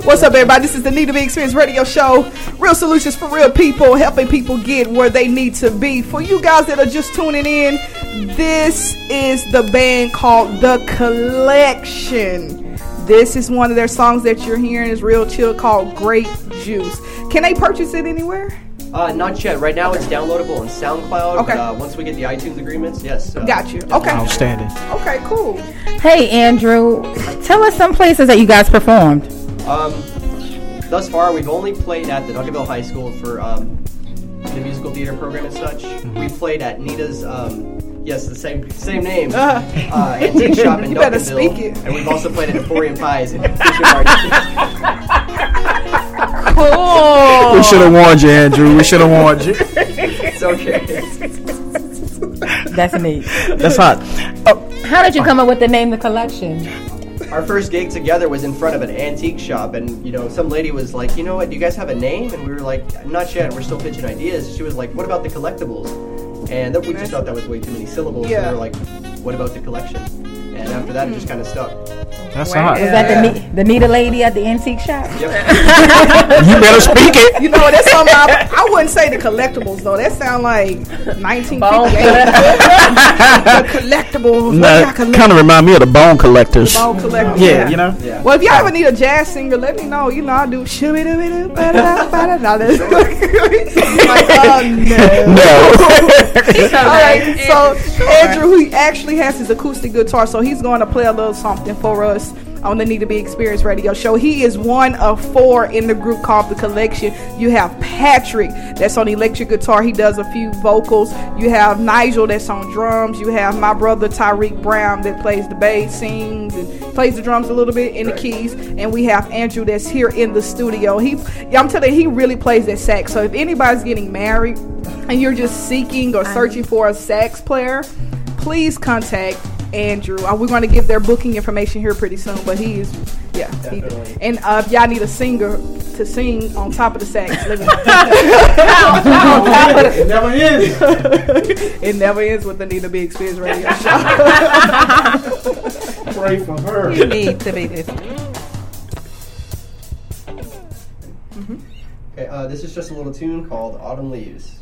What's up, everybody? This is the Need to Be Experience Radio Show. Real solutions for real people, helping people get where they need to be. For you guys that are just tuning in, this is the band called The Collection. This is one of their songs that you're hearing is real chill, called Grape Juice. Can they purchase it anywhere? Not yet. Right now it's downloadable on SoundCloud. Okay. But, once we get the iTunes agreements, yes. Got you. Okay. Outstanding. Okay, cool. Hey, Andrew, tell us some places that you guys performed. Thus far, we've only played at the Duncanville High School for the musical theater program and such. We played at Nita's, yes, the same name, antique shop in You better Duncanville. speak it. And we've also played at Emporium Pies in Fisher Martin. Cool. We should have warned you, Andrew. We should have warned you. It's okay. That's neat. That's hot. How did you come up with the name The Collection? Our first gig together was in front of an antique shop, and some lady was like, "You know what? Do you guys have a name?" And we were like, "Not yet. We're still pitching ideas." She was like, "What about The Collectibles?" And then we just thought that was way too many syllables. Yeah. And we were like, "What about The Collection?" And after that, it just kind of stuck. That's hot. Was that the Nita lady at the antique shop? Yep. You better speak it. You know, that's something I wouldn't say the collectibles, though. That sound like 1958. The collectibles. No, kind of remind me of the Bone Collectors. Bone Collectors. Yeah, you know. Yeah. Well, if y'all ever need a jazz singer, let me know. You know, I do shoo-be-doo-be-doo, ba-da-da-ba-da-da. Like, no. All right, so Andrew, he actually has his acoustic guitar, so he's going to play a little something for us on the Need to Be Experience Radio Show. He is one of 4 in the group called The Collection. You have Patrick, that's on electric guitar. He does a few vocals. You have Nigel, that's on drums. You have my brother Tyreek Brown, that plays the bass, sings, and plays the drums a little bit in the keys. And we have Andrew, that's here in the studio. I'm telling you, he really plays that sax. So if anybody's getting married and you're just seeking or searching for a sax player, please contact Andrew. We're going to give their booking information here pretty soon, but he is, yeah. And if y'all need a singer to sing on top of the sax, let me know. It never ends. It never ends with the Need to Be Experience Radio Show. Pray for her. You need to be this. Okay, this is just a little tune called Autumn Leaves.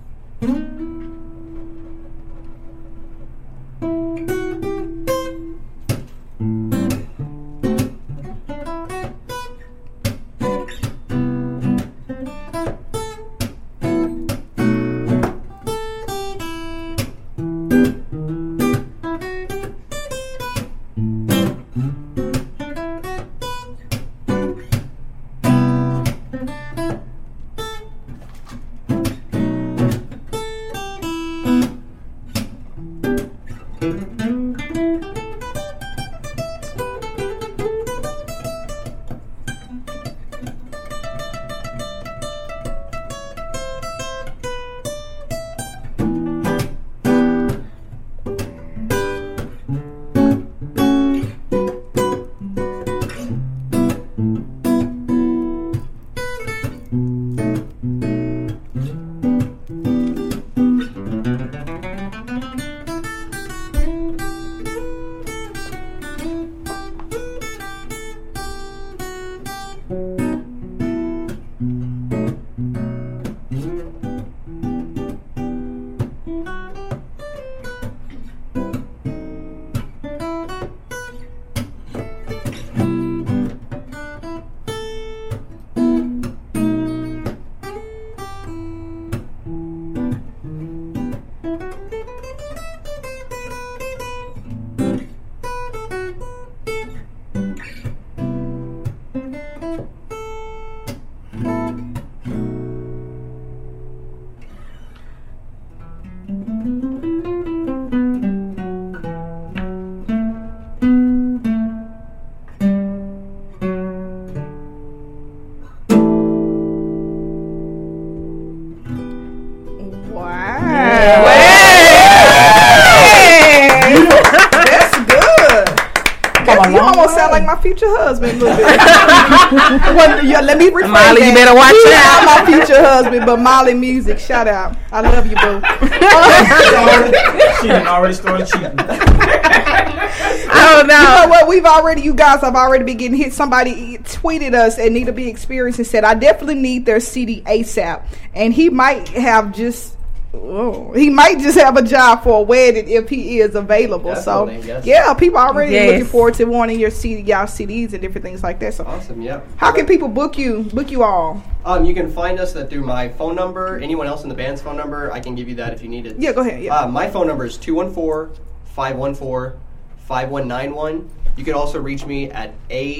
You almost sound like my future husband a little bit. Let me rephrase Molly, that. you better watch He's out. not my future husband, but Molly Music. Shout out. I love you, boo. She done already started cheating. Oh No. You know what? You guys have already been getting hit. Somebody tweeted us at Need to Be Experienced and said, I definitely need their CD ASAP. And he might just have a job for a wedding if he is available. Definitely, so yes. yeah, people are already looking forward to wanting y'all CDs and different things like that. So awesome, yeah. How can people book you all? You can find us through my phone number. Anyone else in the band's phone number, I can give you that if you need it. Yeah, go ahead. Yeah. My phone number is 214-514-5191. You can also reach me at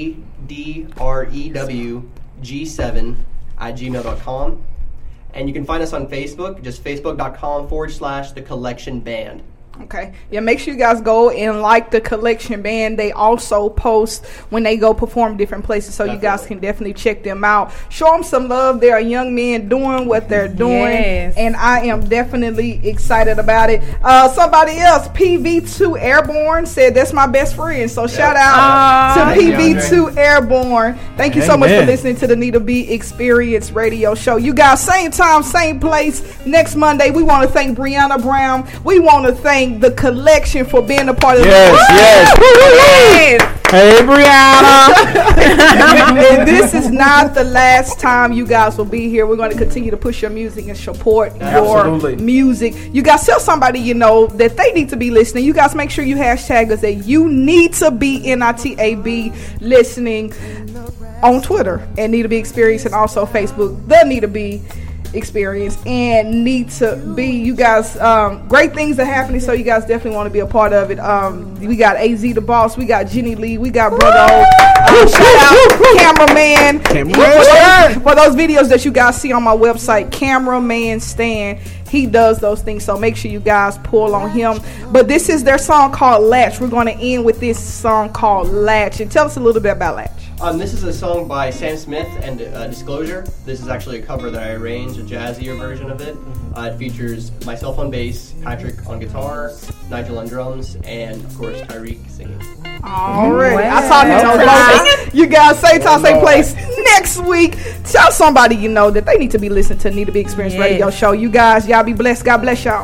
adrewg7@gmail.com. And you can find us on Facebook, just facebook.com/The Collection Band. Okay. Yeah, make sure you guys go and like The Collection Band. They also post when they go perform different places, so you guys can definitely check them out. Show them some love. They are young men doing what they're doing, and I am definitely excited about it. Somebody else, PV2 Airborne, said that's my best friend. So shout out to PV2 Airborne. Thank you so much for listening to the Need to Be Experience radio show. You guys, same time, same place, next Monday. We want to thank Brianna Brown. We want to thank The Collection for being a part of Yes. Hey, Brianna. And this is not the last time you guys will be here. We're going to continue to push your music and support your music. You guys tell somebody you know that they need to be listening. You guys make sure you hashtag us that you need to be NITAB listening on Twitter and Need to Be Experienced, and also Facebook, the Need to Be Experience and Need to Be. You guys, great things are happening, so you guys definitely want to be a part of it. We got AZ the Boss, we got Jenny Lee, we got Brother O. Shout out Cameraman. For those videos that you guys see on my website, Cameraman Stan, he does those things, so make sure you guys pull on him. But this is their song called Latch. We're going to end with this song called Latch, and tell us a little bit about Latch. This is a song by Sam Smith and Disclosure. This is actually a cover that I arranged, a jazzier version of it. It features myself on bass, Patrick on guitar, Nigel on drums, and of course Tyreek singing. Alright, I saw him on you guys, same time, same place next week. Tell somebody you know that they need to be listening to Need to Be Experienced radio show. You guys, y'all be blessed. God bless y'all.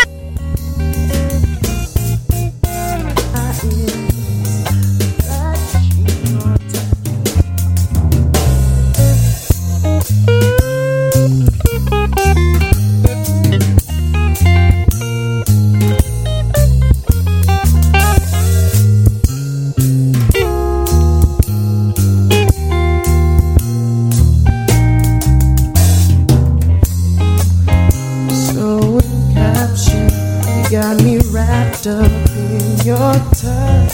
Got me wrapped up in your touch,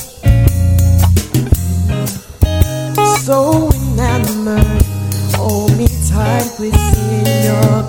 so enamored. Hold me tight within your